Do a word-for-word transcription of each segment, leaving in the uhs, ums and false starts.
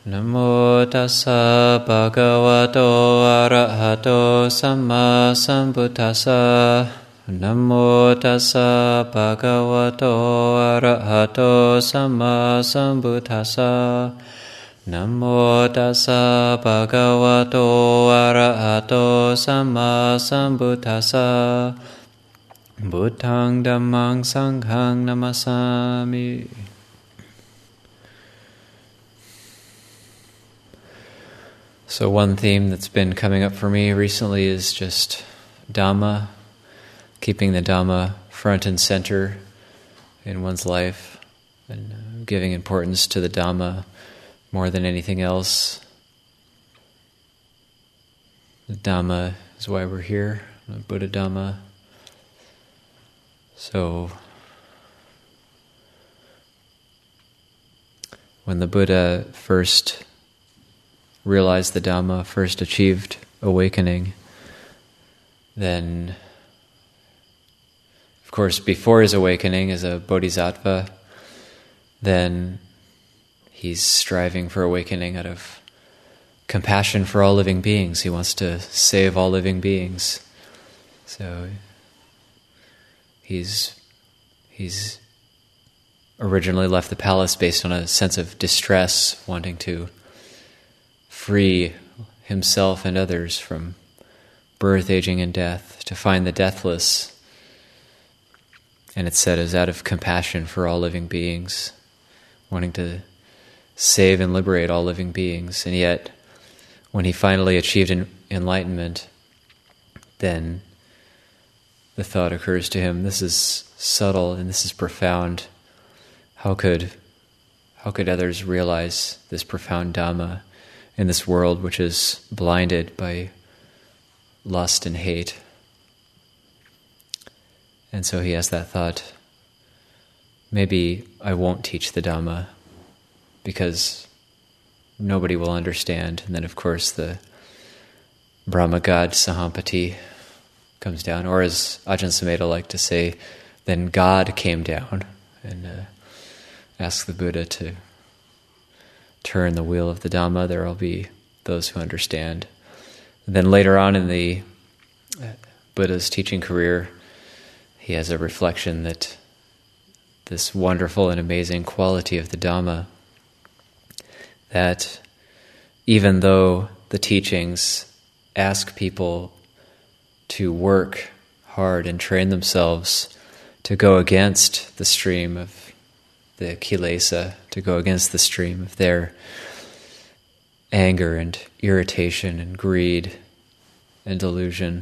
Namo tassa bhagavato arahato samma sambuddhassa. Namo tassa bhagavato arahato samma sambuddhassa. Namo tassa bhagavato arahato samma sambuddhassa. Buddhaṃ dhammāṃ saṅghāṃ namasami. So one theme that's been coming up for me recently is just Dhamma, keeping the Dhamma front and center in one's life, and giving importance to the Dhamma more than anything else. The Dhamma is why we're here, the Buddha Dhamma. So, when the Buddha first realized the Dhamma, first achieved awakening, then, of course, before his awakening as a bodhisattva, then he's striving for awakening out of compassion for all living beings. He wants to save all living beings. So he's he's originally left the palace based on a sense of distress, wanting to free himself and others from birth, aging, and death, to find the deathless. And it's said as out of compassion for all living beings, wanting to save and liberate all living beings. And yet, when he finally achieved en- enlightenment, then the thought occurs to him, this is subtle and this is profound. How could, how could others realize this profound Dhamma in this world which is blinded by lust and hate? And so he has that thought, maybe I won't teach the Dhamma because nobody will understand. And then of course the Brahma God Sahampati comes down, or as Ajahn Sumedho liked to say, then God came down and uh, asked the Buddha to turn the wheel of the Dhamma. There will be those who understand. And then later on in the Buddha's teaching career, he has a reflection that this wonderful and amazing quality of the Dhamma, that even though the teachings ask people to work hard and train themselves to go against the stream of the kilesa, to go against the stream of their anger and irritation and greed and delusion,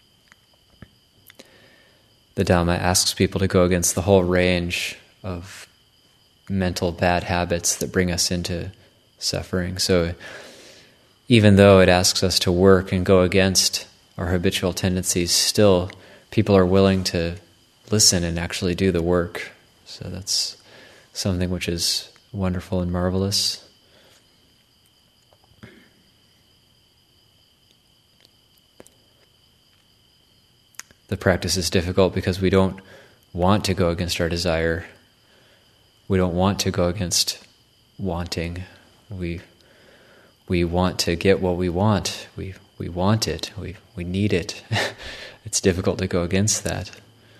the Dhamma asks people to go against the whole range of mental bad habits that bring us into suffering. So even though it asks us to work and go against our habitual tendencies, still people are willing to listen and actually do the work. So that's something which is wonderful and marvelous. The practice is difficult because we don't want to go against our desire. We don't want to go against wanting. We we want to get what we want. We we want it. We we need it. It's difficult to go against that.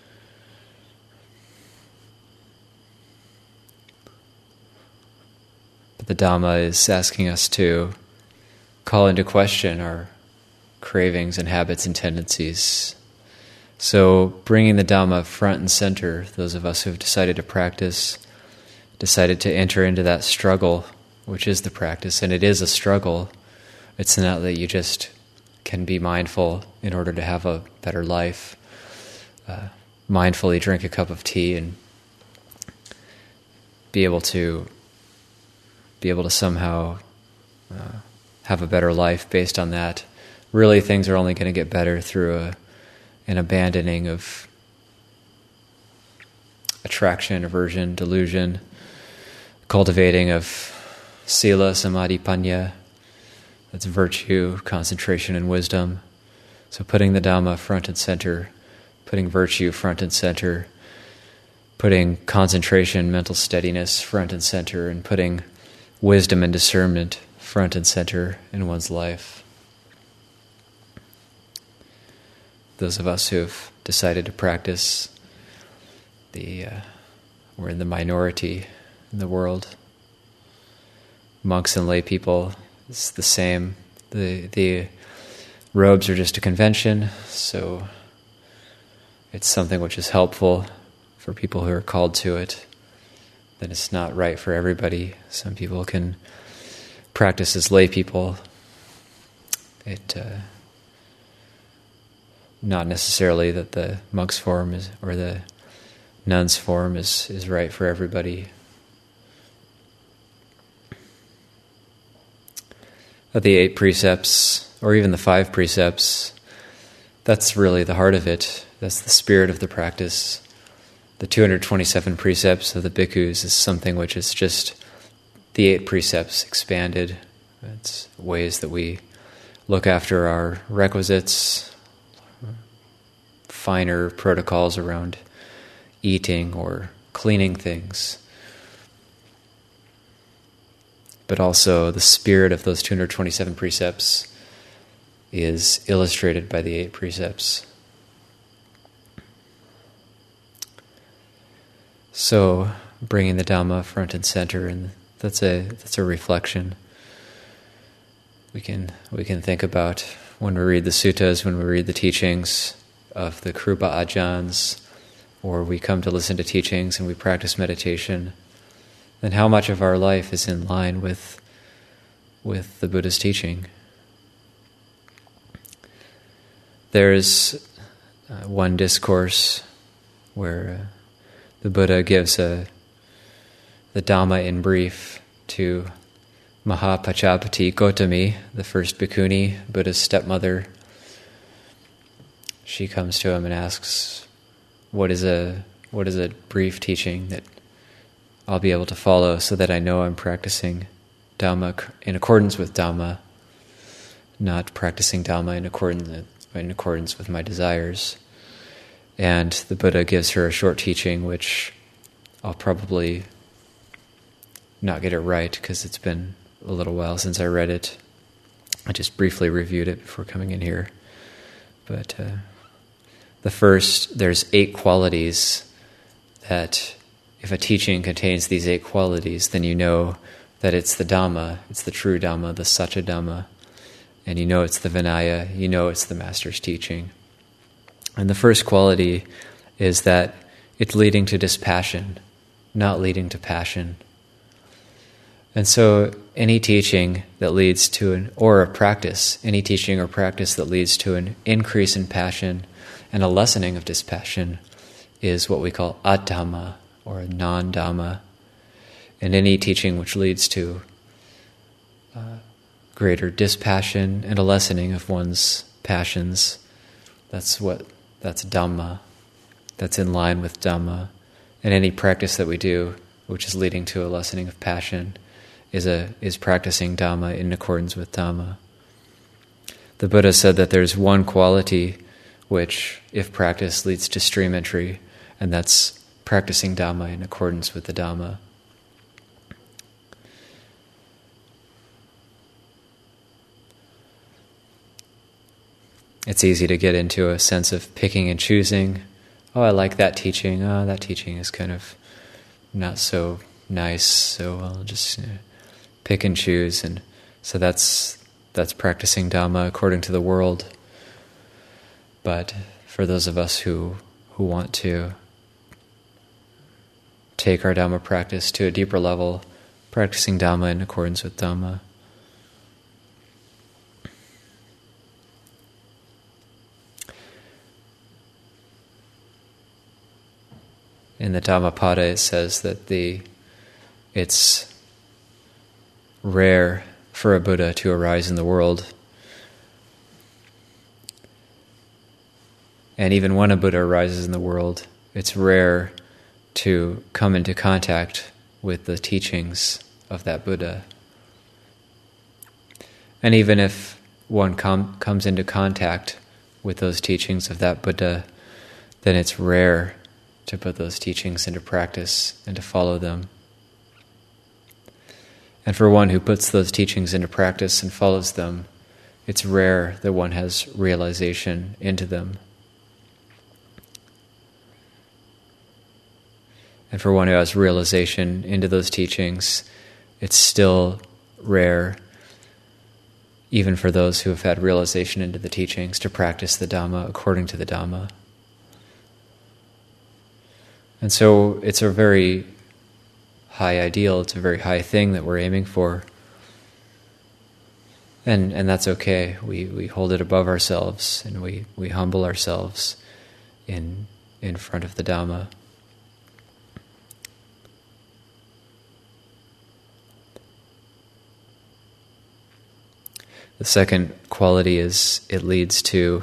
But the Dhamma is asking us to call into question our cravings and habits and tendencies. So bringing the Dhamma front and center, those of us who have decided to practice, decided to enter into that struggle, which is the practice, and it is a struggle. It's not that you just can be mindful in order to have a better life, uh, mindfully drink a cup of tea and be able to be able to somehow uh, have a better life based on that. Really, things are only going to get better through a an abandoning of attraction, aversion, delusion, cultivating of sila, samadhi, panya. That's virtue, concentration, and wisdom. So putting the Dhamma front and center, putting virtue front and center, putting concentration, mental steadiness front and center, and putting wisdom and discernment front and center in one's life. Those of us who have decided to practice, the uh, we're in the minority in the world. Monks and lay people, it's the same. The the robes are just a convention, so it's something which is helpful for people who are called to it. Then it's not right for everybody. Some people can practice as lay people. It uh, not necessarily that the monk's form is or the nun's form is, is right for everybody. But the eight precepts, or even the five precepts, that's really the heart of it. That's the spirit of the practice. The two hundred twenty-seven precepts of the bhikkhus is something which is just the eight precepts expanded. It's ways that we look after our requisites, finer protocols around eating or cleaning things. But also the spirit of those two hundred twenty-seven precepts is illustrated by the eight precepts. So bringing the Dhamma front and center, and that's a that's a reflection. We can we can think about when we read the suttas, when we read the teachings of the Krupa Ajahns, or we come to listen to teachings and we practice meditation, then how much of our life is in line with with the Buddha's teaching? There's uh, one discourse where uh, the Buddha gives a, the Dhamma in brief to Mahapajapati Gotami, the first bhikkhuni, Buddha's stepmother. She comes to him and asks, what is a what is a brief teaching that I'll be able to follow so that I know I'm practicing Dhamma in accordance with Dhamma, not practicing Dhamma in accordance, in accordance with my desires. And the Buddha gives her a short teaching, which I'll probably not get it right because it's been a little while since I read it. I just briefly reviewed it before coming in here. But uh, the first, there's eight qualities that if a teaching contains these eight qualities, then you know that it's the Dhamma, it's the true Dhamma, the Satya Dhamma, and you know it's the Vinaya, you know it's the Master's teaching. And the first quality is that it's leading to dispassion, not leading to passion. And so any teaching that leads to an, or a practice, any teaching or practice that leads to an increase in passion and a lessening of dispassion is what we call adhamma, or a non-dhamma. And any teaching which leads to uh, greater dispassion and a lessening of one's passions, that's what that's Dhamma. That's in line with Dhamma. And any practice that we do, which is leading to a lessening of passion, is a is practicing Dhamma in accordance with Dhamma. The Buddha said that there's one quality which, if practiced, leads to stream entry, and that's practicing Dhamma in accordance with the Dhamma. It's easy to get into a sense of picking and choosing. Oh, I like that teaching. Oh, that teaching is kind of not so nice, so I'll just you know, pick and choose. And so that's that's practicing Dhamma according to the world. But for those of us who who want to take our Dhamma practice to a deeper level, practicing Dhamma in accordance with Dhamma. In the Dhammapada it says that the it's rare for a Buddha to arise in the world. And even when a Buddha arises in the world, it's rare to come into contact with the teachings of that Buddha. And even if one com- comes into contact with those teachings of that Buddha, then it's rare to put those teachings into practice and to follow them. And for one who puts those teachings into practice and follows them, it's rare that one has realization into them. And for one who has realization into those teachings, it's still rare, even for those who have had realization into the teachings, to practice the Dhamma according to the Dhamma. And so it's a very high ideal, it's a very high thing that we're aiming for. And and that's okay. We we hold it above ourselves, and we, we humble ourselves in in front of the Dhamma. The second quality is it leads to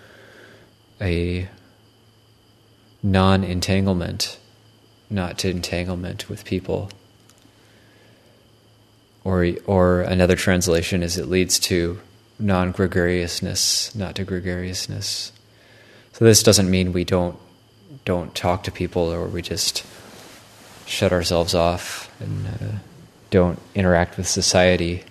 a non-entanglement, not to entanglement with people. Or or another translation is it leads to non-gregariousness, not to gregariousness. So this doesn't mean we don't don't talk to people, or we just shut ourselves off and uh, don't interact with society.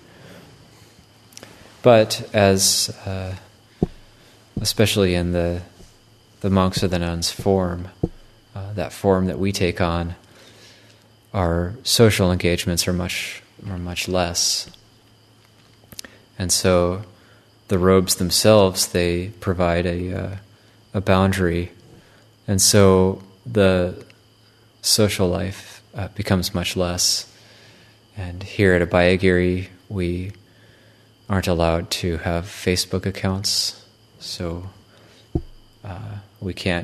But as, uh, especially in the the monks or the nuns form, uh, that form that we take on, our social engagements are much are much less. And so the robes themselves, they provide a uh, a boundary, and so the social life uh, becomes much less. And here at Abhayagiri, we aren't allowed to have Facebook accounts, so uh, we can't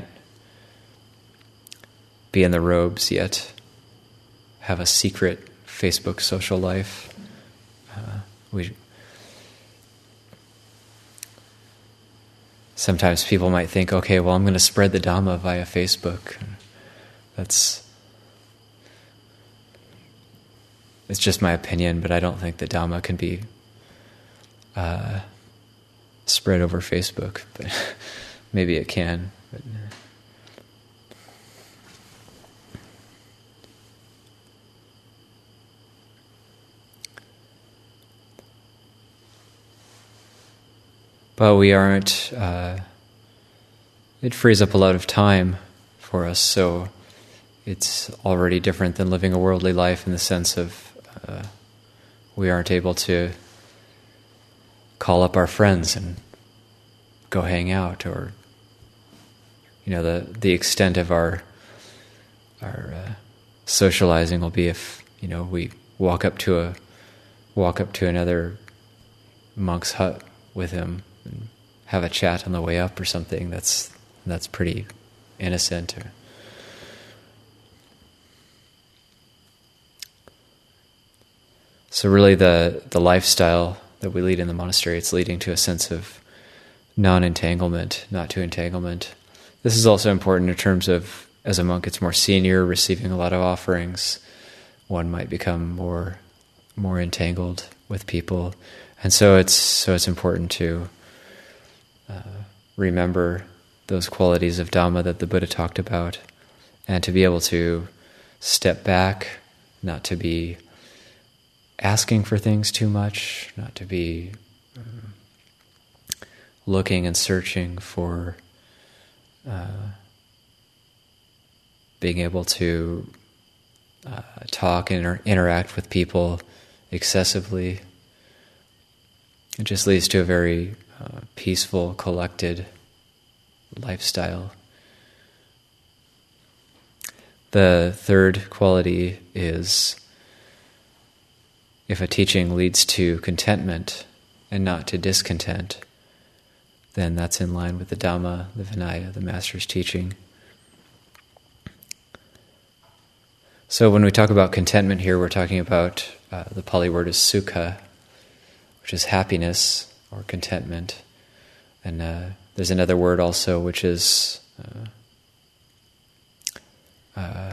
be in the robes yet, have a secret Facebook social life. Uh, we sometimes people might think, okay, well, I'm going to spread the Dhamma via Facebook. That's it's just my opinion, but I don't think the Dhamma can be Uh, spread over Facebook, but maybe it can. But, uh. But we aren't, uh, it frees up a lot of time for us, so it's already different than living a worldly life in the sense of uh, we aren't able to call up our friends and go hang out, or you know, the the extent of our our uh, socializing will be if, you know, we walk up to a walk up to another monk's hut with him and have a chat on the way up or something. That's that's pretty innocent. Or, so really, the the lifestyle that we lead in the monastery, it's leading to a sense of non-entanglement, not to entanglement. This is also important in terms of, as a monk, it's more senior, receiving a lot of offerings. One might become more more entangled with people, and so it's so it's important to uh, remember those qualities of Dhamma that the Buddha talked about, and to be able to step back, not to be asking for things too much, not to be um, looking and searching for uh, being able to uh, talk and inter- interact with people excessively. It just leads to a very uh, peaceful, collected lifestyle. The third quality is, if a teaching leads to contentment and not to discontent, then that's in line with the Dhamma, the Vinaya, the Master's teaching. So when we talk about contentment here, we're talking about, uh, the Pali word is sukha, which is happiness or contentment. And uh, there's another word also, which is uh, uh,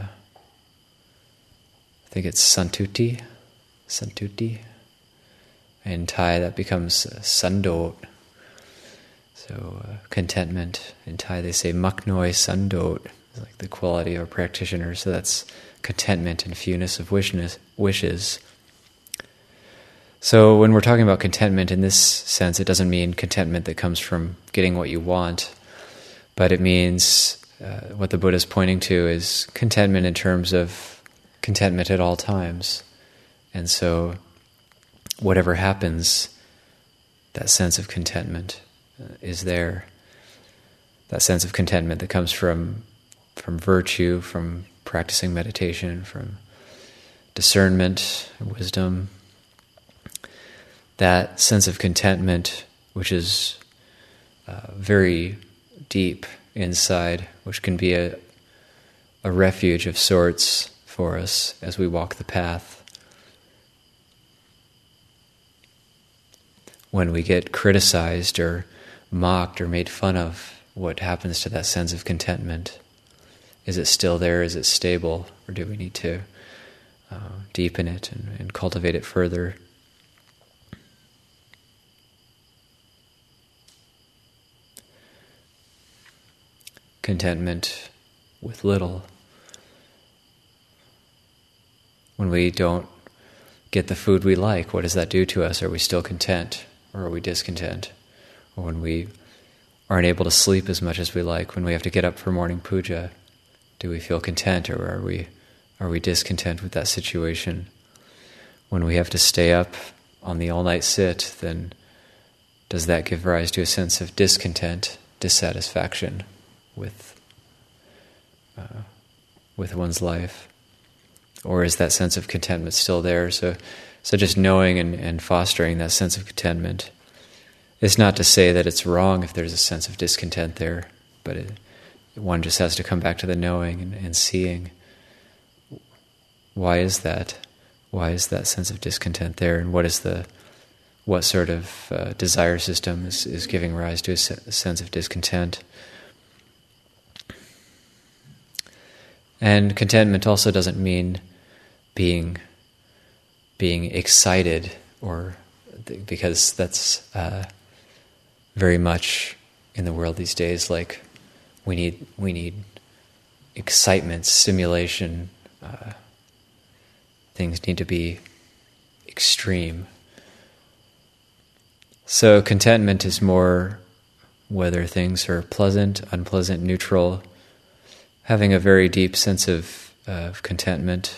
I think it's santuti, santuti. In Thai, that becomes uh, sandot. So uh, contentment. In Thai, they say maknoi sandot, like the quality of a practitioner. So that's contentment and fewness of wishes. wishes. So when we're talking about contentment in this sense, it doesn't mean contentment that comes from getting what you want, but it means uh, what the Buddha is pointing to is contentment in terms of contentment at all times. And so whatever happens, that sense of contentment uh, is there. That sense of contentment that comes from from virtue, from practicing meditation, from discernment, wisdom. That sense of contentment, which is uh, very deep inside, which can be a, a refuge of sorts for us as we walk the path. When we get criticized or mocked or made fun of, what happens to that sense of contentment? Is it still there? Is it stable? Or do we need to uh, deepen it and, and cultivate it further? Contentment with little. When we don't get the food we like, what does that do to us? Are we still content, or are we discontent? Or when we aren't able to sleep as much as we like, when we have to get up for morning puja, do we feel content, or are we are we discontent with that situation? When we have to stay up on the all-night sit, then does that give rise to a sense of discontent, dissatisfaction with uh, with one's life? Or is that sense of contentment still there? So, so just knowing and, and fostering that sense of contentment. It's not to say that it's wrong if there's a sense of discontent there, but it, one just has to come back to the knowing and, and seeing, why is that? Why is that sense of discontent there? And what is the, what sort of uh, desire system is, is giving rise to a, se- a sense of discontent? And contentment also doesn't mean being being excited, or th- because that's uh, very much in the world these days. Like we need we need excitement, stimulation. Uh, things need to be extreme. So contentment is more whether things are pleasant, unpleasant, neutral. Having a very deep sense of, uh, of contentment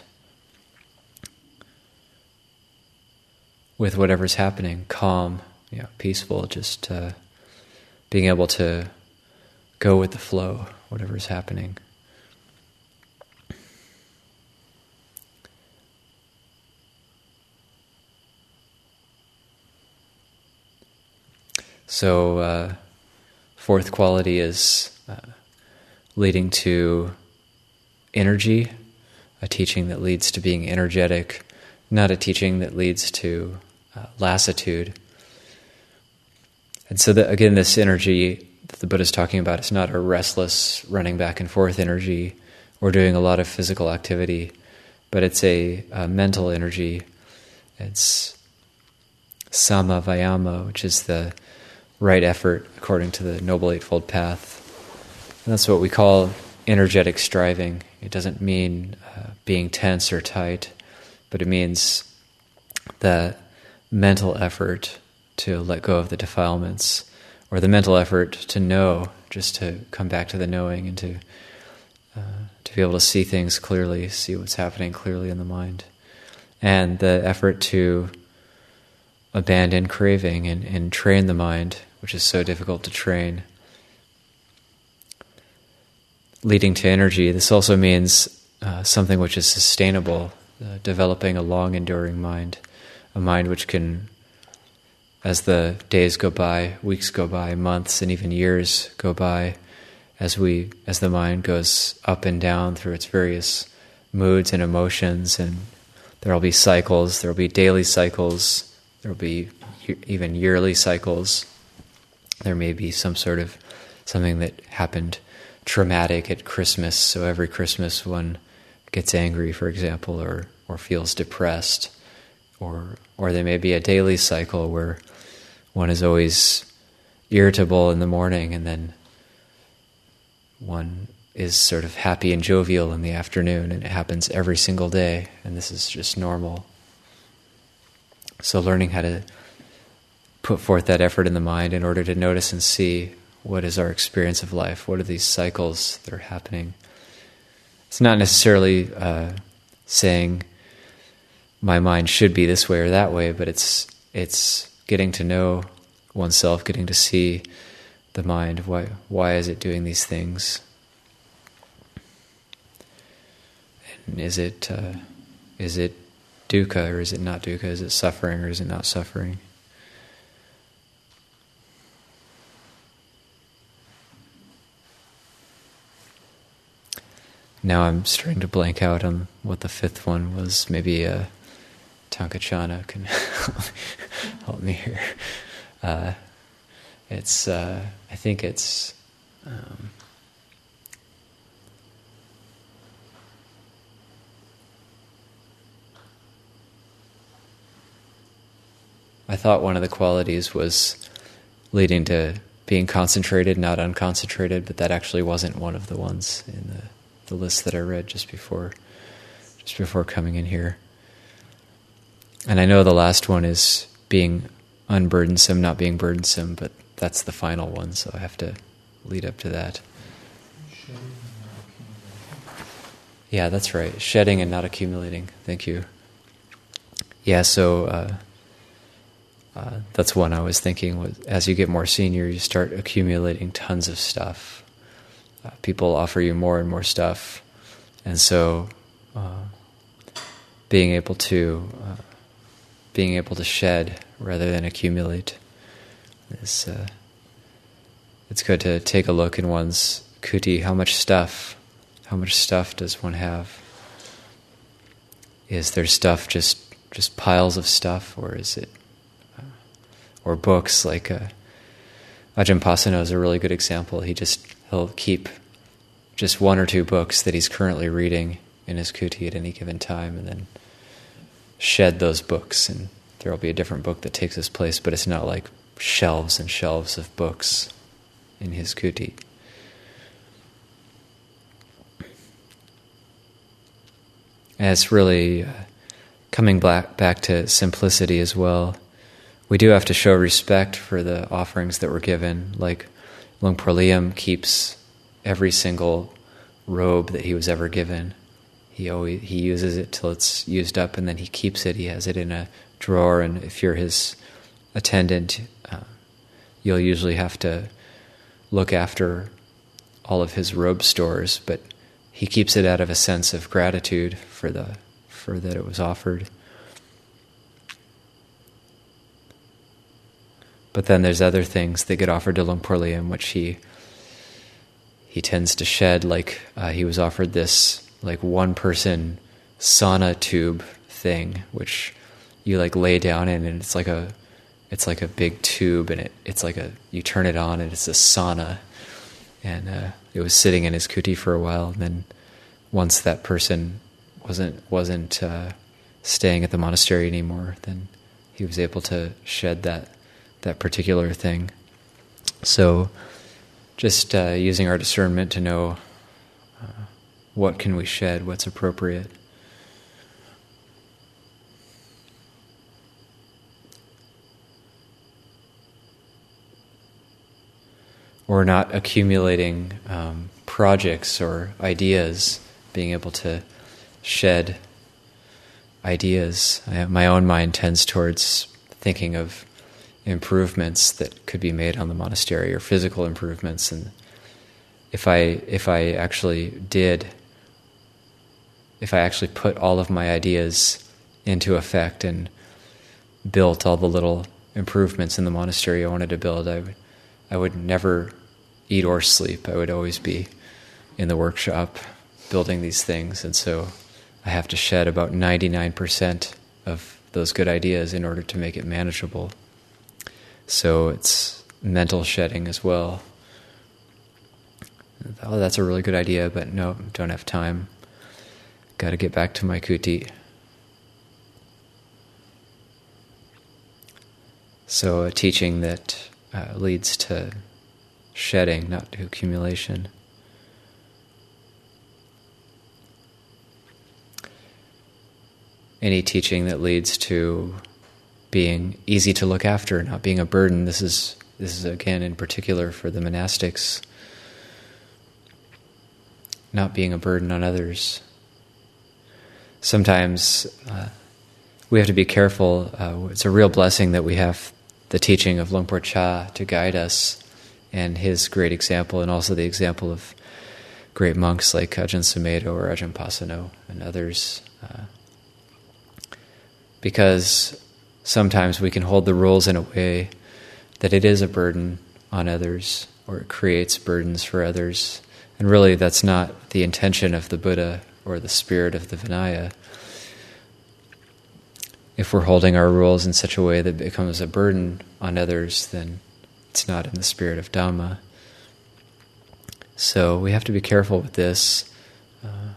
with whatever's happening, calm, you know, peaceful, just uh, being able to go with the flow, whatever's happening. So, uh, fourth quality is uh, leading to energy, a teaching that leads to being energetic, not a teaching that leads to uh, lassitude. And so, that, again, this energy that the Buddha is talking about is not a restless, running back and forth energy or doing a lot of physical activity, but it's a, a mental energy. It's sama vayama, which is the right effort according to the Noble Eightfold Path. And that's what we call energetic striving. It doesn't mean uh, being tense or tight, but it means the mental effort to let go of the defilements, or the mental effort to know, just to come back to the knowing and to uh, to be able to see things clearly, see what's happening clearly in the mind. And the effort to abandon craving and, and train the mind, which is so difficult to train. Leading to energy, this also means uh, something which is sustainable, uh, developing a long enduring mind, a mind which can, as the days go by, weeks go by, months and even years go by, as we, as the mind goes up and down through its various moods and emotions, and there will be cycles, there will be daily cycles, there will be even yearly cycles. There may be some sort of something that happened traumatic at Christmas, so every Christmas one gets angry, for example, or or feels depressed, or or there may be a daily cycle where one is always irritable in the morning, and then one is sort of happy and jovial in the afternoon, and it happens every single day, and this is just normal. So learning how to put forth that effort in the mind in order to notice and see what is our experience of life, what are these cycles that are happening. It's not necessarily uh, saying my mind should be this way or that way, but it's it's getting to know oneself, getting to see the mind. Why why is it doing these things? And is it uh, is it dukkha or is it not dukkha? Is it suffering or is it not suffering? Now I'm starting to blank out on what the fifth one was. Maybe uh, Tankachana can help me here. Uh, it's, uh, I think it's, um, I thought one of the qualities was leading to being concentrated, not unconcentrated, but that actually wasn't one of the ones in the the list that I read just before just before coming in here. And I know the last one is being unburdensome, not being burdensome, but that's the final one, so I have to lead up to that. Yeah, that's right. Shedding and not accumulating. Thank you. Yeah, so uh, uh, that's one I was thinking. Was, as you get more senior, you start accumulating tons of stuff. Uh, people offer you more and more stuff, and so uh, being able to uh, being able to shed rather than accumulate is uh, it's good to take a look in one's kuti. How much stuff? How much stuff does one have? Is there stuff just just piles of stuff, or is it uh, or books like? Uh, Ajahn Pasano is a really good example. He just he'll keep just one or two books that he's currently reading in his kuti at any given time, and then shed those books, and there will be a different book that takes his place. But it's not like shelves and shelves of books in his kuti. And it's really uh, coming back back to simplicity as well. We do have to show respect for the offerings that were given. Like Luang Por Liam keeps every single robe that he was ever given. He always he uses it till it's used up, and then he keeps it. He has it in a drawer, and if you're his attendant, uh, you'll usually have to look after all of his robe stores. But he keeps it out of a sense of gratitude for the for that it was offered. But then there's other things that get offered to Luang Por Liam, which he he tends to shed. Like uh, he was offered this like one person sauna tube thing, which you like lay down in, and it's like a it's like a big tube, and it it's like a you turn it on, and it's a sauna. And uh, it was sitting in his kuti for a while, and then once that person wasn't wasn't uh, staying at the monastery anymore, then he was able to shed that. that particular thing. So just uh, using our discernment to know uh, what can we shed, what's appropriate. Or not accumulating um, projects or ideas, being able to shed ideas. I, my own mind tends towards thinking of improvements that could be made on the monastery, or physical improvements, and if I if I actually did, if I actually put all of my ideas into effect and built all the little improvements in the monastery I wanted to build, I would I would never eat or sleep. I would always be in the workshop building these things, and so I have to shed about ninety-nine percent of those good ideas in order to make it manageable. So it's mental shedding as well. Oh, that's a really good idea, but no, don't have time. Got to get back to my kuti. So a teaching that uh, leads to shedding, not to accumulation. Any teaching that leads to being easy to look after, not being a burden. This is this is again in particular for the monastics. Not being a burden on others. Sometimes uh, we have to be careful. Uh, it's a real blessing that we have the teaching of Luang Por Chah to guide us, and his great example, and also the example of great monks like Ajahn Sumedho or Ajahn Pasano and others. Uh, because sometimes we can hold the rules in a way that it is a burden on others, or it creates burdens for others. And really that's not the intention of the Buddha or the spirit of the Vinaya. If we're holding our rules in such a way that it becomes a burden on others, then it's not in the spirit of Dhamma. So we have to be careful with this. Uh,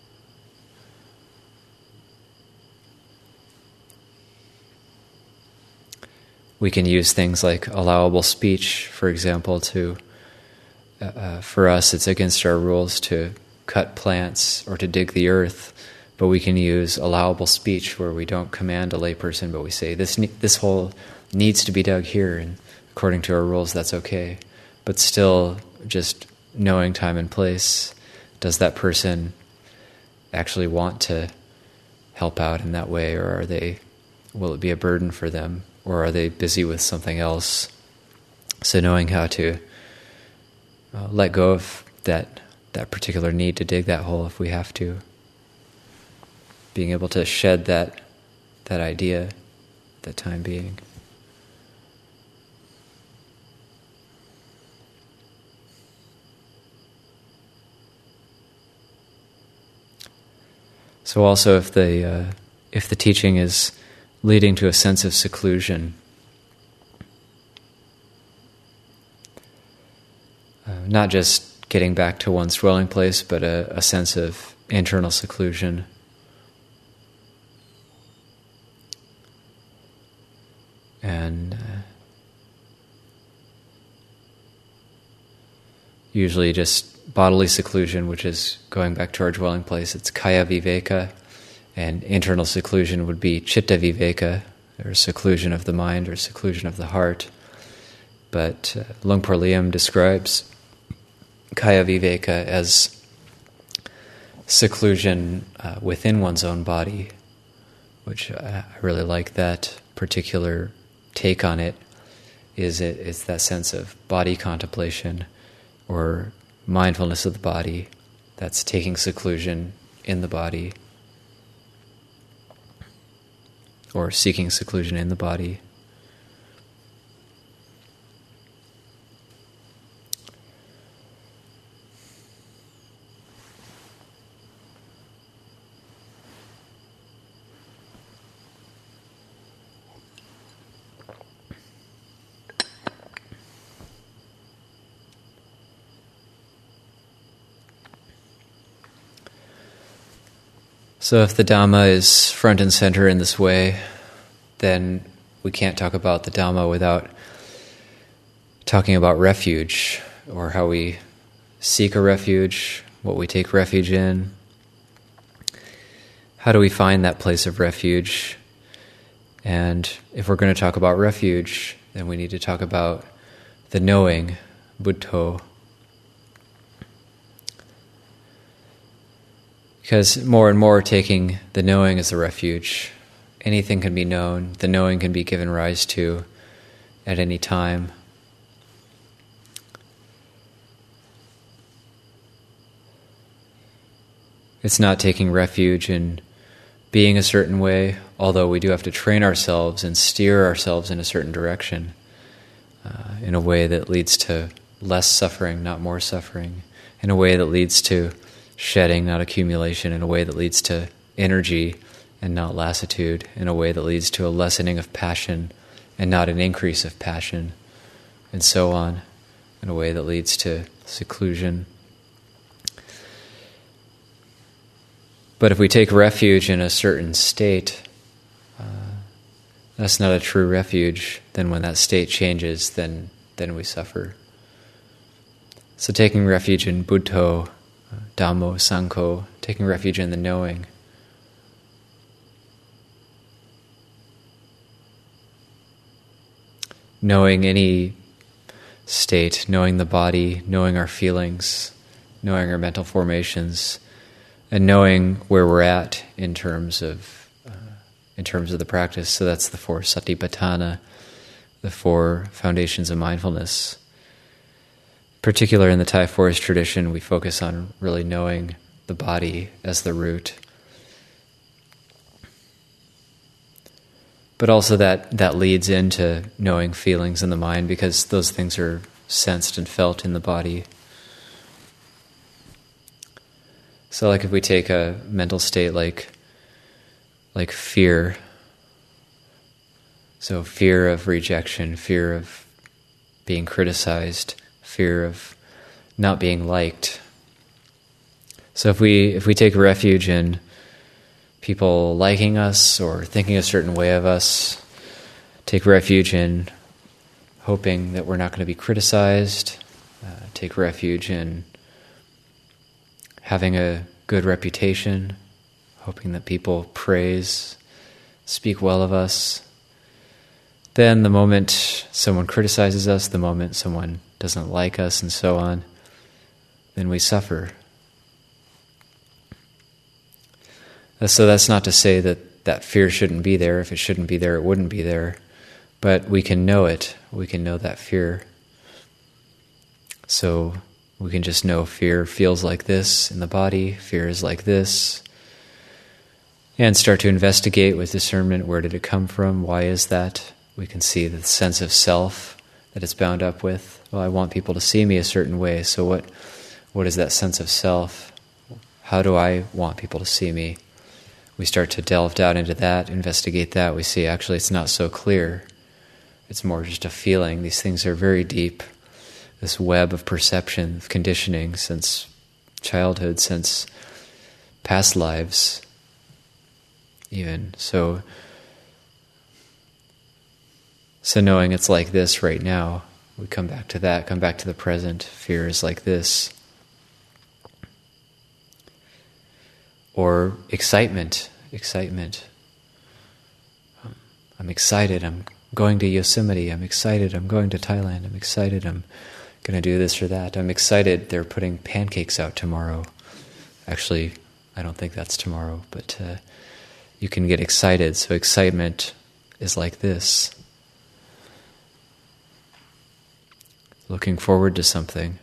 we can use things like allowable speech, for example, to uh, uh, for us it's against our rules to cut plants or to dig the earth, but we can use allowable speech where we don't command a layperson, but we say this ne- this hole needs to be dug here, and according to our rules that's okay. But still, just knowing time and place, does that person actually want to help out in that way, or are they, will it be a burden for them, or are they busy with something else? So knowing how to uh, let go of that that particular need to dig that hole if we have to, being able to shed that that idea, that time being. So also, if the uh, if the teaching is leading to a sense of seclusion, uh, not just getting back to one's dwelling place, but a, a sense of internal seclusion. And uh, usually just bodily seclusion, which is going back to our dwelling place, it's kaya viveka, and internal seclusion would be chitta viveka, or seclusion of the mind or seclusion of the heart. But uh, Luang Por Liam describes kaya viveka as seclusion uh, within one's own body, which I, I really like that particular take on it. Is it is that sense of body contemplation or mindfulness of the body that's taking seclusion in the body, or seeking seclusion in the body. So if the Dhamma is front and center in this way, then we can't talk about the Dhamma without talking about refuge, or how we seek a refuge, what we take refuge in. How do we find that place of refuge? And if we're going to talk about refuge, then we need to talk about the knowing, Buddho. Because more and more taking the knowing as a refuge. Anything can be known, the knowing can be given rise to at any time. It's not taking refuge in being a certain way, although we do have to train ourselves and steer ourselves in a certain direction, uh, in a way that leads to less suffering, not more suffering, in a way that leads to shedding, not accumulation, in a way that leads to energy and not lassitude, in a way that leads to a lessening of passion and not an increase of passion, and so on, in a way that leads to seclusion. But if we take refuge in a certain state, uh, that's not a true refuge. Then when that state changes, then then we suffer. So taking refuge in Buddho, Dhammo, Sangho, taking refuge in the knowing. knowing any state, knowing the body, knowing our feelings, knowing our mental formations, and knowing where we're at in terms of uh, in terms of the practice. So that's the four satipatthana, the four foundations of mindfulness. Particular in the Thai forest tradition, we focus on really knowing the body as the root. But also that, that leads into knowing feelings in the mind, because those things are sensed and felt in the body. So like if we take a mental state like, like fear, so fear of rejection, fear of being criticized, fear of not being liked. So if we if we take refuge in people liking us or thinking a certain way of us, take refuge in hoping that we're not going to be criticized, uh, take refuge in having a good reputation, hoping that people praise, speak well of us, then the moment someone criticizes us, the moment someone doesn't like us, and so on, then we suffer. So that's not to say that that fear shouldn't be there. If it shouldn't be there, it wouldn't be there. But we can know it. We can know that fear. So we can just know fear feels like this in the body, fear is like this, and start to investigate with discernment, where did it come from, why is that? We can see the sense of self that it's bound up with. Well, I want people to see me a certain way, so what what is that sense of self? How do I want people to see me? We start to delve down into that, investigate that. We see actually it's not so clear. It's more just a feeling. These things are very deep. This web of perception, of conditioning since childhood, since past lives even. So, so knowing it's like this right now, we come back to that, come back to the present. Fear is like this. Or excitement, excitement. Um, I'm excited, I'm going to Yosemite, I'm excited, I'm going to Thailand, I'm excited, I'm going to do this or that. I'm excited they're putting pancakes out tomorrow. Actually, I don't think that's tomorrow, but uh, you can get excited. So excitement is like this. Looking forward to something.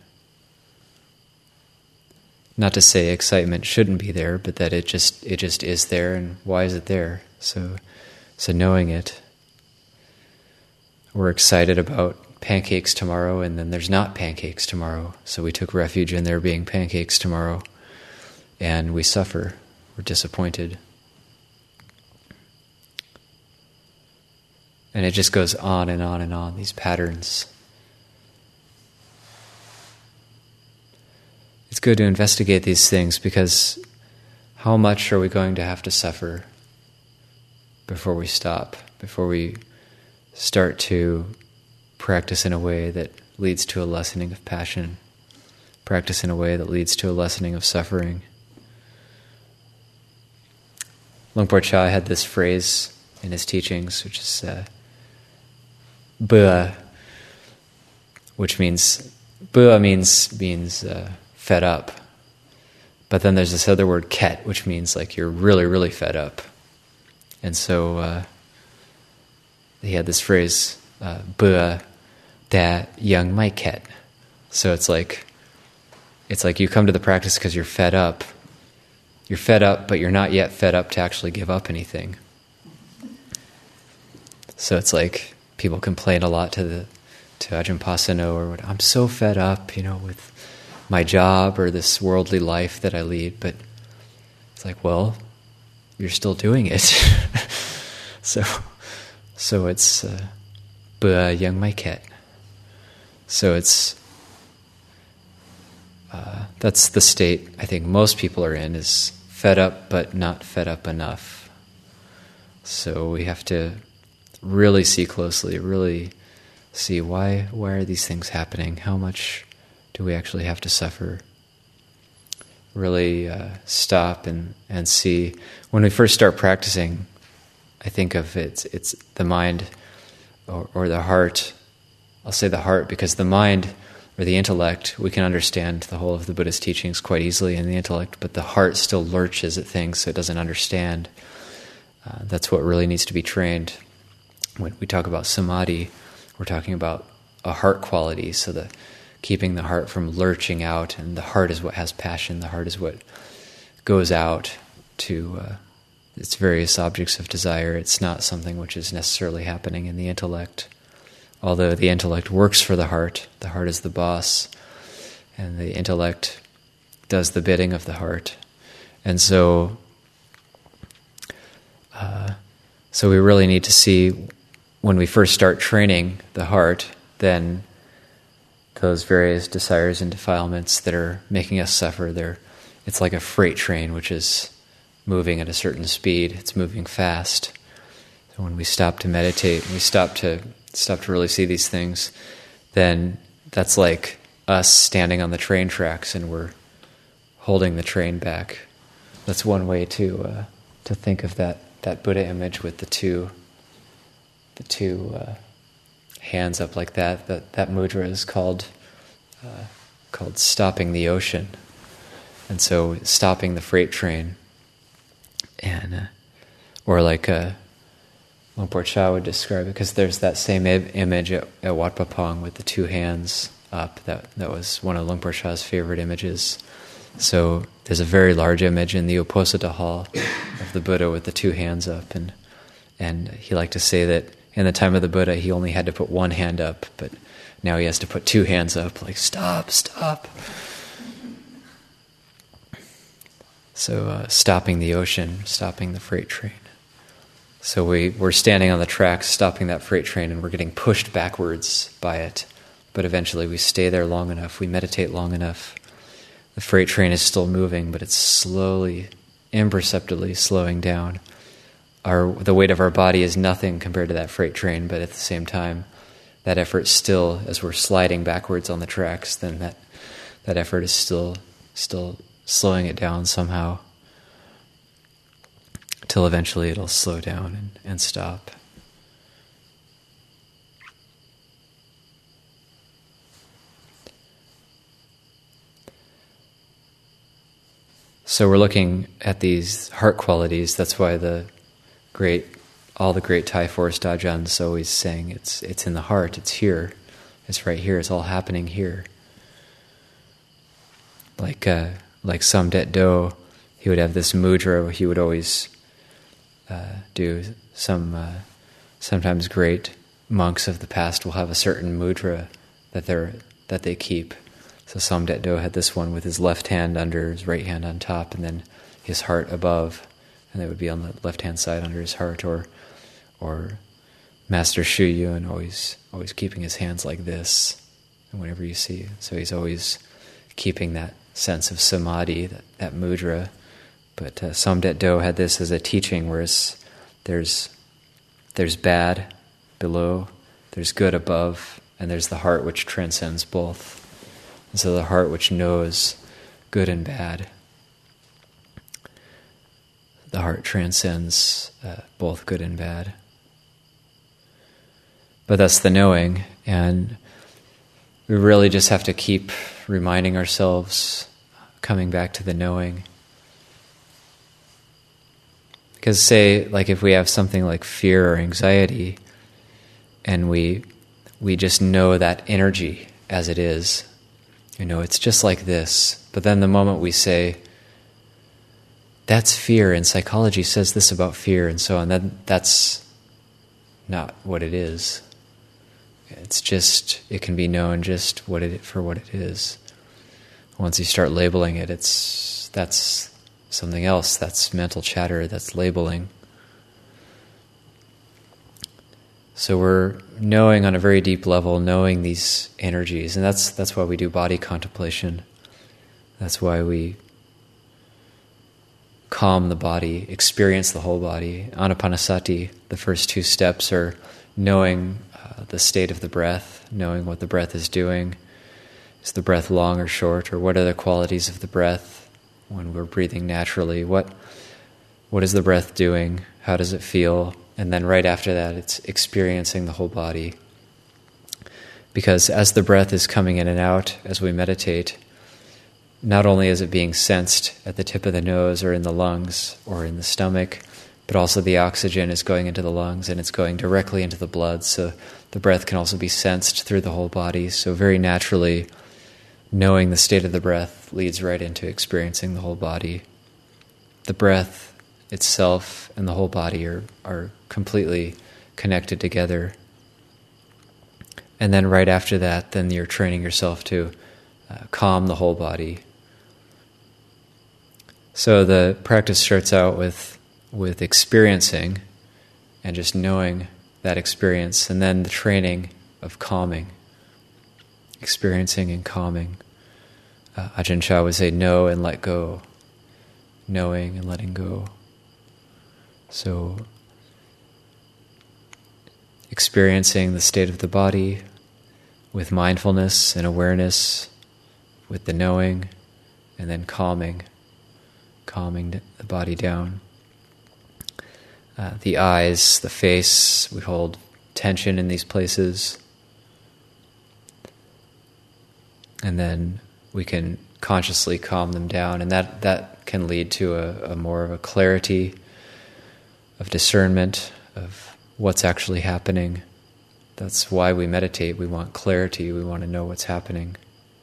Not to say excitement shouldn't be there, but that it just it just is there, and why is it there? So, so knowing it. We're excited about pancakes tomorrow, and then there's not pancakes tomorrow. So we took refuge in there being pancakes tomorrow, and we suffer. We're disappointed. And it just goes on and on and on, these patterns. It's good to investigate these things, because how much are we going to have to suffer before we stop, before we start to practice in a way that leads to a lessening of passion, practice in a way that leads to a lessening of suffering. Luang Por Chah had this phrase in his teachings, which is uh, "bua," which means "bua" means means uh, fed up. But then there's this other word, ket, which means like you're really, really fed up. And so uh, he had this phrase, uh, "bua da yang mai ket." So it's like it's like you come to the practice because you're fed up. You're fed up, but you're not yet fed up to actually give up anything. So it's like people complain a lot to the to Ajahn Pasano, or I'm so fed up, you know, with my job or this worldly life that I lead. But it's like, well, you're still doing it. so, so it's bua yang mai ket. So it's uh, that's the state I think most people are in, is fed up but not fed up enough. So we have to really see closely, really see why why are these things happening? How much do we actually have to suffer? Really uh, stop and, and see. When we first start practicing, I think of it, it's the mind or, or the heart I'll say the heart, because the mind or the intellect, we can understand the whole of the Buddha's teachings quite easily in the intellect, but the heart still lurches at things, so it doesn't understand. Uh, that's what really needs to be trained. When we talk about samadhi, we're talking about a heart quality, so the keeping the heart from lurching out, and the heart is what has passion, the heart is what goes out to uh, its various objects of desire. It's not something which is necessarily happening in the intellect. Although the intellect works for the heart, the heart is the boss, and the intellect does the bidding of the heart. And so, uh, so we really need to see, when we first start training the heart, then those various desires and defilements that are making us suffer, they're, it's like a freight train which is moving at a certain speed. It's moving fast. So when we stop to meditate, we stop to stop to really see these things, then that's like us standing on the train tracks and we're holding the train back. That's one way to uh, to think of that that Buddha image with the two the two uh, hands up like that. That that mudra is called uh, called stopping the ocean, and so stopping the freight train, and uh, or like a Luang Por Chah would describe it, because there's that same I- image at, at Wat Pah Pong with the two hands up. That that was one of Luang Por Chah's favorite images. So there's a very large image in the Uposatha hall of the Buddha with the two hands up, and and he liked to say that in the time of the Buddha he only had to put one hand up, but now he has to put two hands up, like stop, stop. So uh, stopping the ocean, stopping the freight train. So we, we're standing on the tracks, stopping that freight train, and we're getting pushed backwards by it. But eventually we stay there long enough, we meditate long enough. The freight train is still moving, but it's slowly, imperceptibly slowing down. Our the weight of our body is nothing compared to that freight train, but at the same time, that effort still, as we're sliding backwards on the tracks, then that that effort is still still slowing it down somehow, till eventually it'll slow down and, and stop. So we're looking at these heart qualities. That's why the great, all the great Thai forest ajahns always saying it's it's in the heart, it's here, it's right here, it's all happening here. Like uh, like Samdet Do, he would have this mudra. He would always uh, do some. Uh, sometimes great monks of the past will have a certain mudra that they that they keep. So Samdet Do had this one with his left hand under, his right hand on top, and then his heart above, and it would be on the left hand side under his heart. Or, or Master Shu Yun always always keeping his hands like this, and whenever you see, so he's always keeping that sense of samadhi, that, that mudra. But uh, Samdet Do had this as a teaching, whereas there's there's bad below, there's good above, and there's the heart which transcends both. And so the heart which knows good and bad, the heart transcends uh, both good and bad. But that's the knowing, and we really just have to keep reminding ourselves, coming back to the knowing. Because say, like if we have something like fear or anxiety, and we we just know that energy as it is, you know, it's just like this. But then the moment we say, that's fear, and psychology says this about fear, and so on, then that's not what it is. It's just, it can be known just what it for what it is. Once you start labeling it, it's that's something else. That's mental chatter. That's labeling. So we're knowing on a very deep level, knowing these energies, and that's that's why we do body contemplation. That's why we calm the body, experience the whole body. Anapanasati, the first two steps are knowing uh, the state of the breath, knowing what the breath is doing. Is the breath long or short, or what are the qualities of the breath when we're breathing naturally? What what is the breath doing? How does it feel? And then right after that, it's experiencing the whole body. Because as the breath is coming in and out, as we meditate, not only is it being sensed at the tip of the nose or in the lungs or in the stomach, but also the oxygen is going into the lungs and it's going directly into the blood. So the breath can also be sensed through the whole body. So very naturally, knowing the state of the breath leads right into experiencing the whole body. The breath itself and the whole body are, are completely connected together. And then right after that, then you're training yourself to uh, calm the whole body. So the practice starts out with with experiencing and just knowing that experience, and then the training of calming, experiencing and calming. Uh, Ajahn Chah would say, know and let go, knowing and letting go. So experiencing the state of the body with mindfulness and awareness, with the knowing, and then calming, calming the body down. Uh, the eyes, the face, we hold tension in these places. And then we can consciously calm them down, and that, that can lead to a, a more of a clarity of discernment of what's actually happening. That's why we meditate. We want clarity. We want to know what's happening.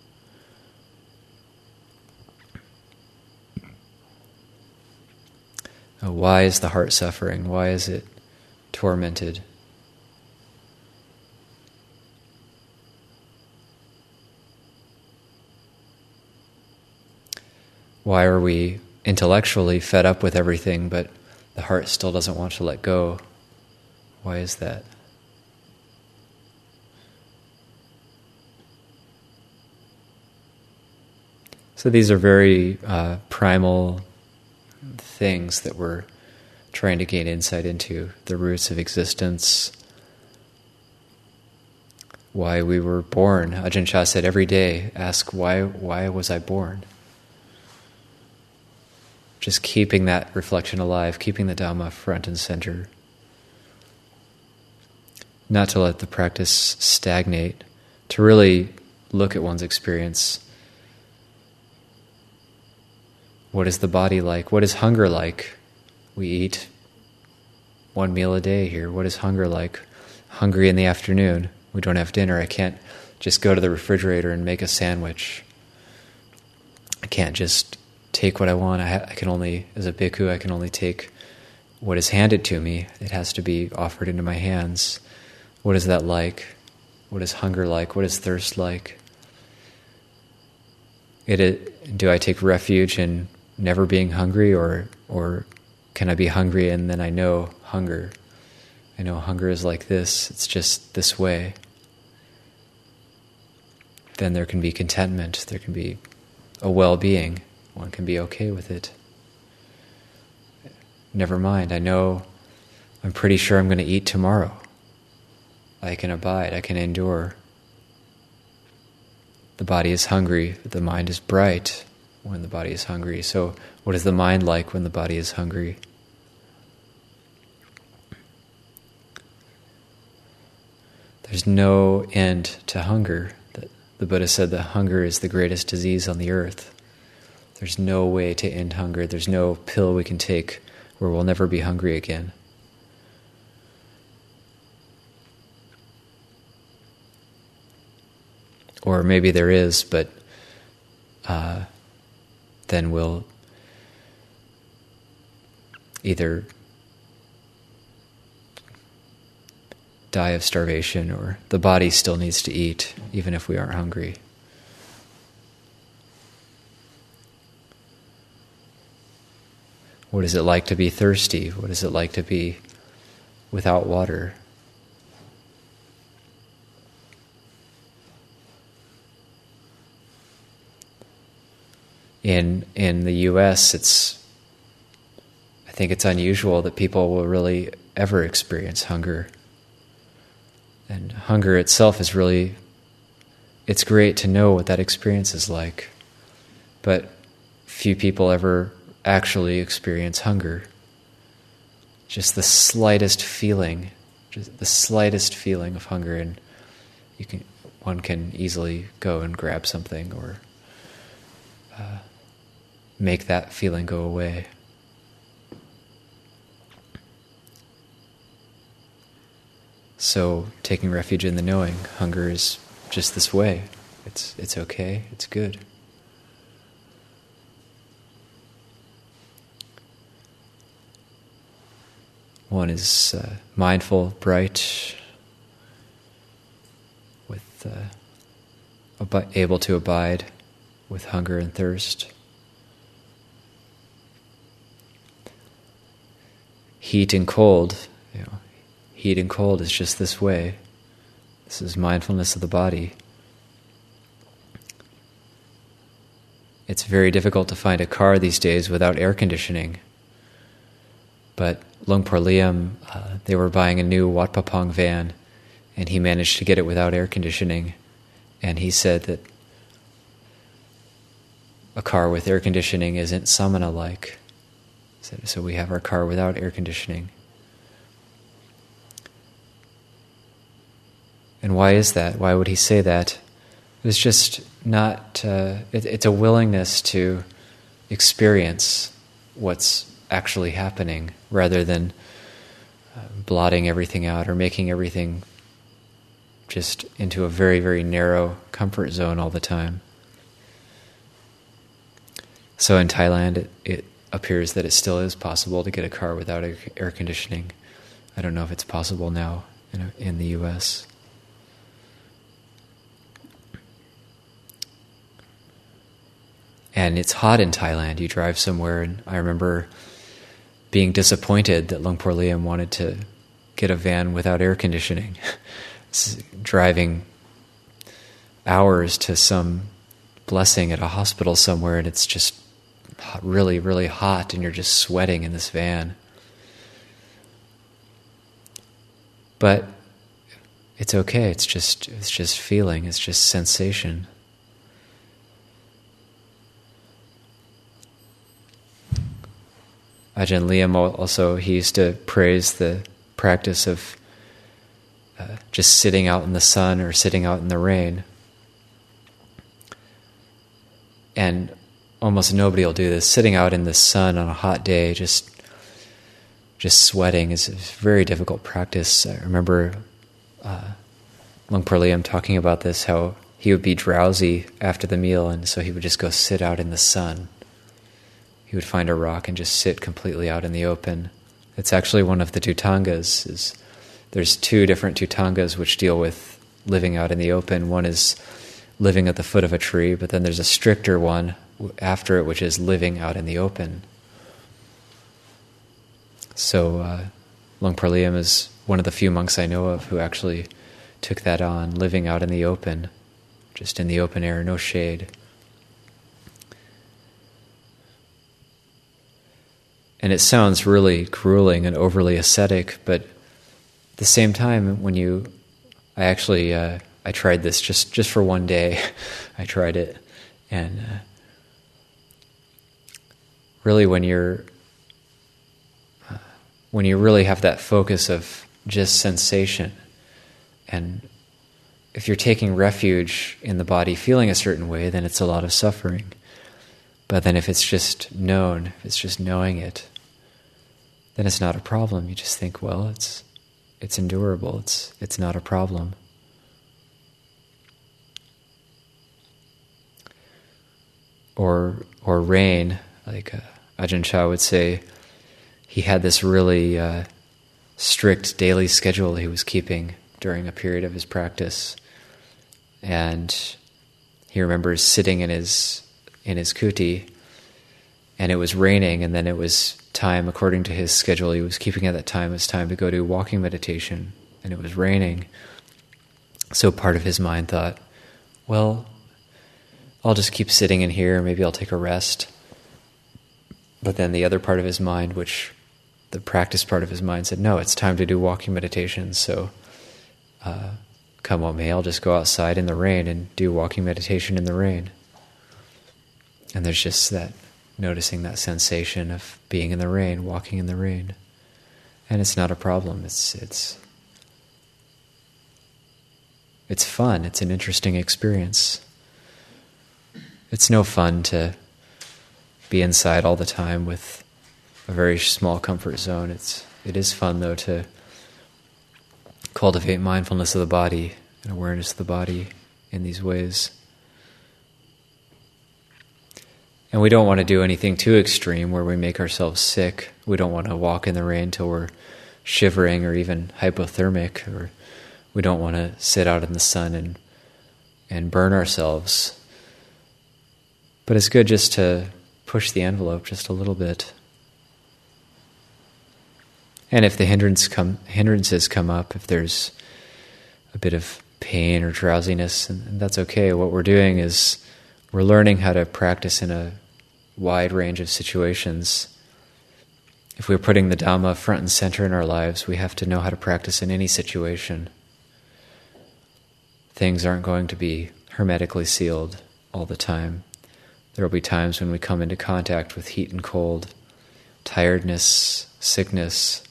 Uh, why is the heart suffering? Why is it tormented? Why are we intellectually fed up with everything, but the heart still doesn't want to let go? Why is that? So these are very uh, primal things that we're trying to gain insight into, the roots of existence, why we were born. Ajahn Chah said every day, ask why, why was I born? Just keeping that reflection alive, keeping the Dhamma front and center. Not to let the practice stagnate, to really look at one's experience. What is the body like? What is hunger like? We eat one meal a day here. What is hunger like? Hungry in the afternoon. We don't have dinner. I can't just go to the refrigerator and make a sandwich. I can't just take what I want. I, ha- I can only, as a bhikkhu, I can only take what is handed to me. It has to be offered into my hands. What is that like? What is hunger like? What is thirst like? It, it, do I take refuge in never being hungry, or or can I be hungry and then I know hunger? I know hunger is like this, it's just this way. Then there can be contentment, there can be a well-being, one can be okay with it. Never mind, I know, I'm pretty sure I'm going to eat tomorrow. I can abide, I can endure. The body is hungry, but the mind is bright when the body is hungry. So what is the mind like when the body is hungry? There's no end to hunger. The Buddha said that hunger is the greatest disease on the earth. There's no way to end hunger. There's no pill we can take where we'll never be hungry again. Or maybe there is, but uh, then we'll either die of starvation, or the body still needs to eat, even if we aren't hungry. What is it like to be thirsty? What is it like to be without water? In in the U S, it's I think it's unusual that people will really ever experience hunger. And hunger itself is really, it's great to know what that experience is like. But few people ever actually experience hunger. Just the slightest feeling, just the slightest feeling of hunger. And you can, one can easily go and grab something or uh, make that feeling go away. So taking refuge in the knowing, hunger is just this way. It's it's okay, it's good. One is uh, mindful, bright, with uh, ab- able to abide with hunger and thirst. Heat and cold, you know, heat and cold is just this way. This is mindfulness of the body. It's very difficult to find a car these days without air conditioning. But Luang Por Liam, uh, they were buying a new Wat Pah Pong van, and he managed to get it without air conditioning. And he said that a car with air conditioning isn't samana-like. So, so we have our car without air conditioning. And why is that? Why would he say that? It's just not, uh, it, it's a willingness to experience what's actually happening rather than uh, blotting everything out or making everything just into a very, very narrow comfort zone all the time. So in Thailand, it, it appears that it still is possible to get a car without air, air conditioning. I don't know if it's possible now in, in the U S. And it's hot in Thailand. You drive somewhere, and I remember being disappointed that Luang Por Liam wanted to get a van without air conditioning. Driving hours to some blessing at a hospital somewhere, and it's just really, really hot, and you're just sweating in this van. But it's okay. It's just it's just feeling. It's just sensation. Ajahn Liam also, he used to praise the practice of uh, just sitting out in the sun or sitting out in the rain. And almost nobody will do this. Sitting out in the sun on a hot day, just just sweating, is a very difficult practice. I remember uh, Luang Por Liam talking about this, how he would be drowsy after the meal, and so he would just go sit out in the sun. He would find a rock and just sit completely out in the open. It's actually one of the Tutangas. Is there's two different Tutangas which deal with living out in the open. One is living at the foot of a tree, but then there's a stricter one after it, which is living out in the open. So uh, Luang Por Liam is one of the few monks I know of who actually took that on, living out in the open, just in the open air, no shade. And it sounds really grueling and overly ascetic, but at the same time, when you, I actually, uh, I tried this just, just for one day. I tried it, and uh, really, when you're, uh, when you really have that focus of just sensation, and if you're taking refuge in the body, feeling a certain way, then it's a lot of suffering. But then if it's just known, if it's just knowing it, then it's not a problem. You just think, well, it's it's endurable. It's it's not a problem. Or or rain, like uh, Ajahn Chah would say, he had this really uh, strict daily schedule he was keeping during a period of his practice, and he remembers sitting in his in his kuti, and it was raining, and then it was time, according to his schedule he was keeping at that time, it was time to go do walking meditation, and it was raining. So part of his mind thought, well, I'll just keep sitting in here, maybe I'll take a rest. But then the other part of his mind, which the practice part of his mind, said, no, it's time to do walking meditation, so uh, come what may, I'll just go outside in the rain and do walking meditation in the rain. And there's just that, noticing that sensation of being in the rain, walking in the rain. And it's not a problem. It's it's it's fun. It's an interesting experience. It's no fun to be inside all the time with a very small comfort zone. It's it is fun though to cultivate mindfulness of the body and awareness of the body in these ways. And we don't want to do anything too extreme where we make ourselves sick. We don't want to walk in the rain till we're shivering or even hypothermic, or we don't want to sit out in the sun and and burn ourselves. But it's good just to push the envelope just a little bit. And if the hindrance come, hindrances come up, if there's a bit of pain or drowsiness, and, and that's okay. What we're doing is we're learning how to practice in a wide range of situations. If we're putting the Dhamma front and center in our lives, we have to know how to practice in any situation. Things aren't going to be hermetically sealed all the time. There will be times when we come into contact with heat and cold, tiredness, sickness.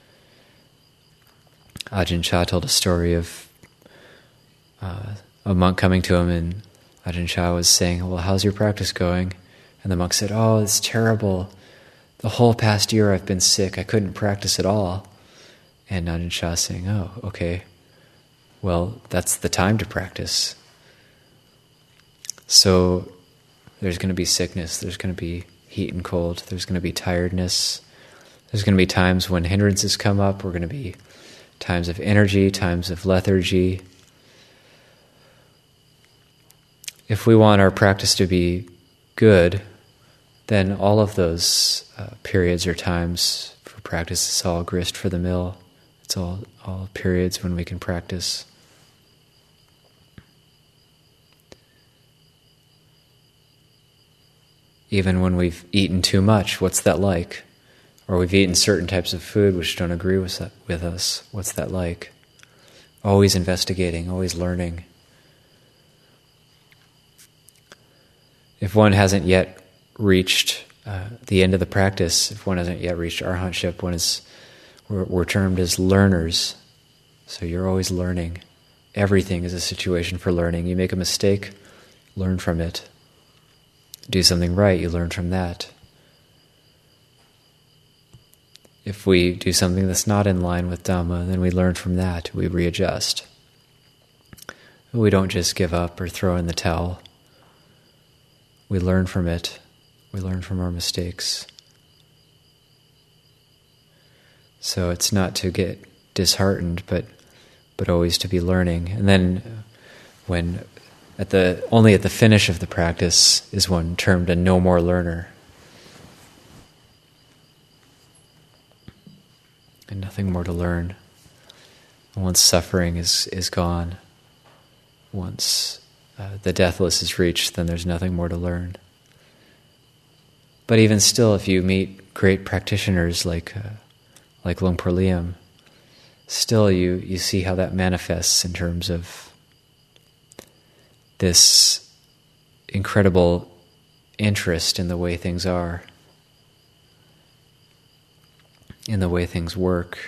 Ajahn Chah told a story of uh, a monk coming to him, and Ajahn Chah was saying, "Well, how's your practice going?" And the monk said, "Oh, it's terrible. The whole past year I've been sick. I couldn't practice at all." And Ajahn Chah is saying, "Oh, okay. Well, that's the time to practice." So there's going to be sickness, there's going to be heat and cold, there's going to be tiredness, there's going to be times when hindrances come up, we're going to be times of energy, times of lethargy. If we want our practice to be good, then all of those uh, periods or times for practice is all grist for the mill. It's all, all periods when we can practice. Even when we've eaten too much, what's that like? Or we've eaten certain types of food which don't agree with that, with us, what's that like? Always investigating, always learning. If one hasn't yet reached uh, the end of the practice, if one hasn't yet reached arahantship, one is, we're, we're termed as learners. So you're always learning. Everything is a situation for learning. You make a mistake, learn from it. Do something right, you learn from that. If we do something that's not in line with Dhamma, then we learn from that, we readjust. We don't just give up or throw in the towel. We learn from it, we learn from our mistakes. So it's not to get disheartened, but but always to be learning. And then when At the only at the finish of the practice is one termed a no more learner. And nothing more to learn. Once suffering is, is gone, once uh, the deathless is reached, then there's nothing more to learn. But even still, if you meet great practitioners like uh, like Luang Por Liam, still you, you see how that manifests in terms of this incredible interest in the way things are, in the way things work.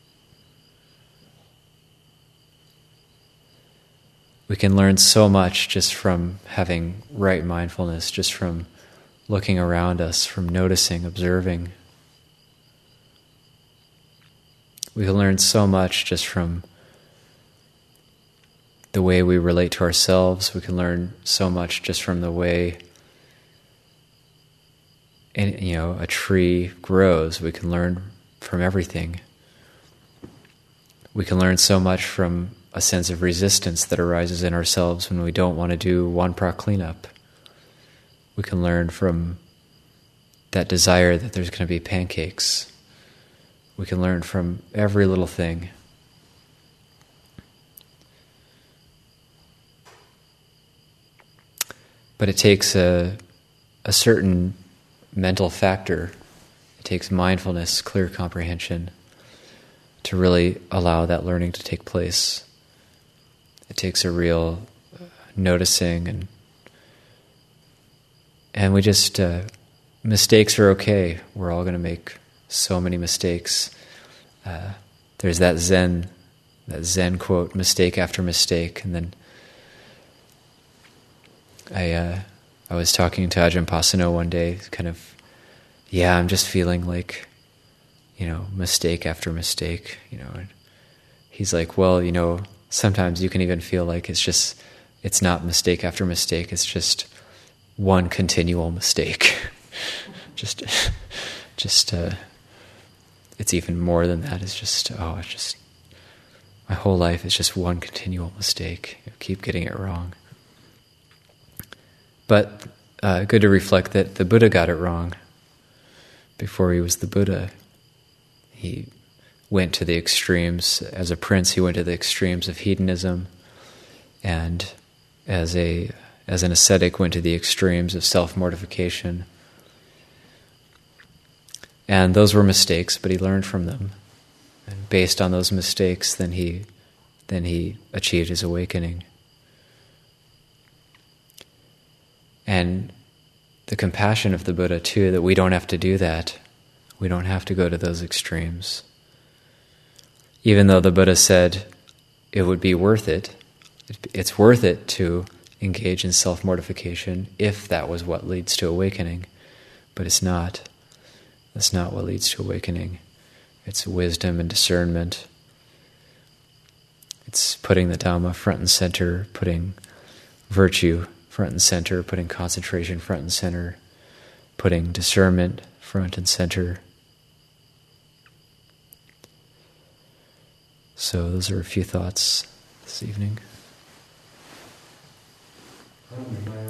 We can learn so much just from having right mindfulness, just from looking around us, from noticing, observing. We can learn so much just from the way we relate to ourselves. We can learn so much just from the way, and you know, a tree grows. We can learn from everything. We can learn so much from a sense of resistance that arises in ourselves when we don't want to do Wanprā cleanup. We can learn from that desire that there's going to be pancakes. We can learn from every little thing. But it takes a, a certain mental factor. It takes mindfulness, clear comprehension, to really allow that learning to take place. It takes a real noticing, and and we just, uh, mistakes are okay. We're all going to make so many mistakes. Uh, there's that Zen that Zen quote, mistake after mistake. And then I uh, I was talking to Ajahn Pasano one day, kind of, yeah, I'm just feeling like, you know, mistake after mistake, you know. And he's like, well, you know, sometimes you can even feel like it's just, it's not mistake after mistake, it's just one continual mistake. just, just, uh, it's even more than that. It's just, oh, it's just, my whole life is just one continual mistake. I keep getting it wrong. But uh, good to reflect that the Buddha got it wrong. Before he was the Buddha, he went to the extremes. As a prince, he went to the extremes of hedonism, and as a as an ascetic, went to the extremes of self-mortification. And those were mistakes, but he learned from them. And based on those mistakes, then he then he achieved his awakening. And the compassion of the Buddha, too, that we don't have to do that. We don't have to go to those extremes. Even though the Buddha said it would be worth it, it's worth it to engage in self-mortification if that was what leads to awakening. But it's not. That's not what leads to awakening. It's wisdom and discernment. It's putting the Dhamma front and center, putting virtue front and center, putting concentration front and center, putting discernment front and center. So those are a few thoughts this evening. Um,